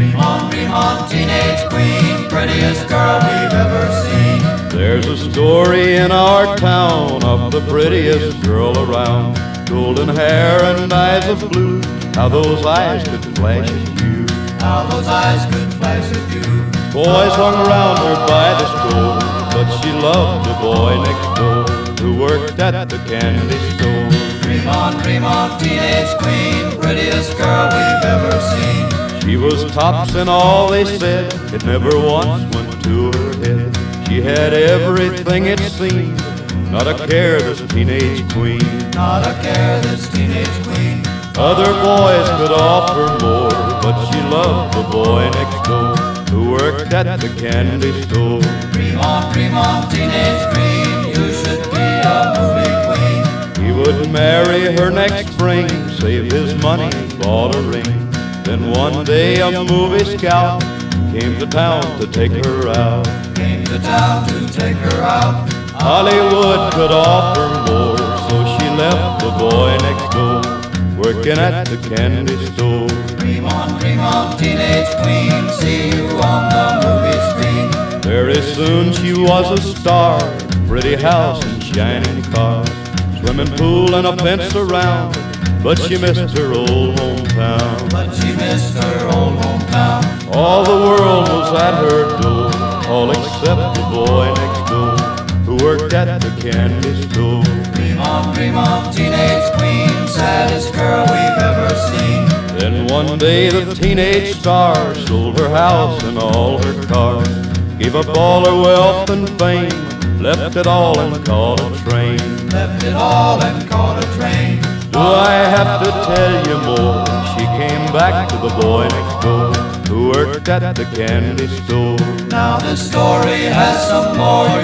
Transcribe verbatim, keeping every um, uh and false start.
Dream on, dream on, teenage queen, prettiest girl we've ever seen. There's a story in our town of the prettiest girl around. Golden hair and eyes of blue, how those eyes could flash at you. How those eyes could flash at you. Boys hung around her by the store, but she loved the boy next door who worked at the candy store. Dream on, dream on, teenage queen, prettiest girl we've ever seen. She was tops in all they said, it never once went to her head. She had everything it seemed, not a care, this teenage queen. Not a care, this teenage queen. Other boys could offer more, but she loved the boy next door who worked at the candy store. Dream on, dream on, teenage queen, you should be a movie queen. He would marry her next spring, save his money, bought a ring. Then one day a movie scout came to town to take her out. Came to town to take her out. Hollywood could offer more, so she left the boy next door working at the candy store. Dream on, dream on, teenage queen, see you on the movie screen. Very soon she was a star, pretty house and shining cars, swimming pool and a fence around, but she missed her old hometown. But she missed her old hometown. All the world was at her door, all except the boy next door who worked at the candy store. Dream on, dream on, teenage queen, saddest girl we've ever seen. Then one day the teenage star sold her house and all her cars, gave up all her wealth and fame, left it all and caught a train. Left it all and caught a train. Do I have to tell you more? She came back to the boy next door who worked at the candy store. Now this story has some more,